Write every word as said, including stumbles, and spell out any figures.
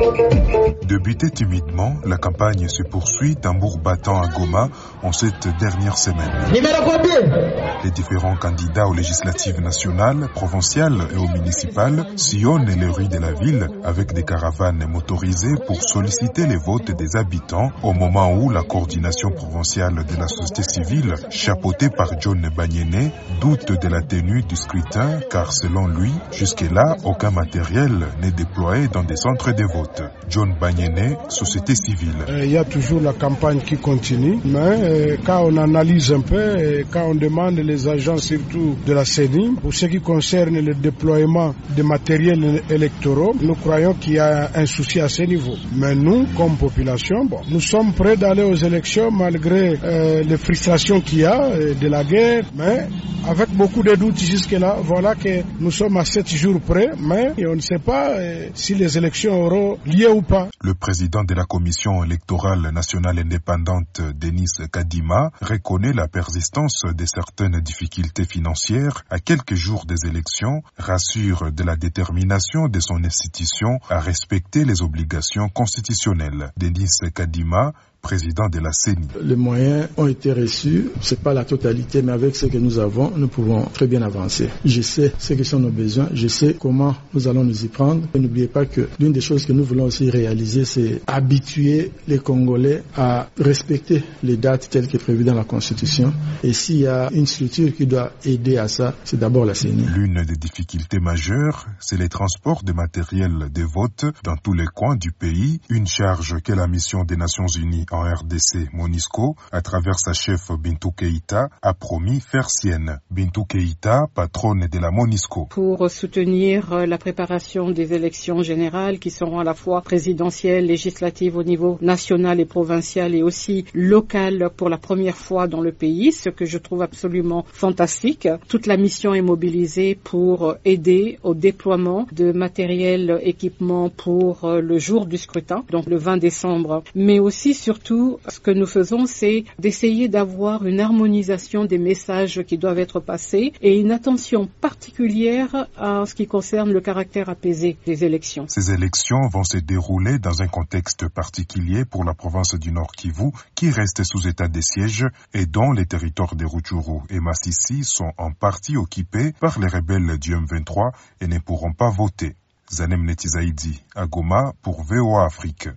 Débutée timidement, la campagne se poursuit tambour battant à Goma en cette dernière semaine. Les différents candidats aux législatives nationales, provinciales et aux municipales sillonnent les rues de la ville avec des caravanes motorisées pour solliciter les votes des habitants au moment où la coordination provinciale de la société civile, chapeautée par John Banyene, doute de la tenue du scrutin car selon lui, jusque-là, aucun matériel n'est déployé dans des centres de vote. John Banyene, société civile. Il y a toujours la campagne qui continue, mais euh, quand on analyse un peu, et quand on demande les agents surtout de la C E N I, pour ce qui concerne le déploiement des matériels électoraux, nous croyons qu'il y a un souci à ce niveau. Mais nous, comme population, bon, nous sommes prêts d'aller aux élections malgré euh, les frustrations qu'il y a euh, de la guerre, mais avec beaucoup de doutes jusque-là, voilà que nous sommes à sept jours près, mais on ne sait pas euh, si les élections auront lieu ou pas. Le président de la commission électorale nationale indépendante, Denis Kadima, reconnaît la persistance de certaines difficultés financières à quelques jours des élections, rassure de la détermination de son institution à respecter les obligations constitutionnelles. Denis Kadima, président de la C E N I. Les moyens ont été reçus, c'est pas la totalité, mais avec ce que nous avons, nous pouvons très bien avancer. Je sais ce que sont nos besoins, je sais comment nous allons nous y prendre. Et n'oubliez pas que l'une des choses que nous voulons aussi réaliser, c'est habituer les Congolais à respecter les dates telles que prévues dans la Constitution. Et s'il y a une structure qui doit aider à ça, c'est d'abord la C E N I. L'une des difficultés majeures, c'est les transports de matériel de vote dans tous les coins du pays, une charge que la mission des Nations Unies en R D C, MONUSCO, à travers sa chef Bintou Keïta, a promis faire sienne. Bintou Keïta, patronne de la MONUSCO. Pour soutenir la préparation des élections générales qui seront à la fois présidentielles, législatives au niveau national et provincial et aussi local pour la première fois dans le pays, ce que je trouve absolument fantastique. Toute la mission est mobilisée pour aider au déploiement de matériel, équipement pour le jour du scrutin, donc le vingt décembre, mais aussi sur Surtout, ce que nous faisons, c'est d'essayer d'avoir une harmonisation des messages qui doivent être passés et une attention particulière à ce qui concerne le caractère apaisé des élections. Ces élections vont se dérouler dans un contexte particulier pour la province du Nord Kivu, qui reste sous état de siège et dont les territoires de Rutshuru et Masisi sont en partie occupés par les rebelles du M vingt-trois et ne pourront pas voter. Zanem Netizaidi, à Goma pour V O A Afrique.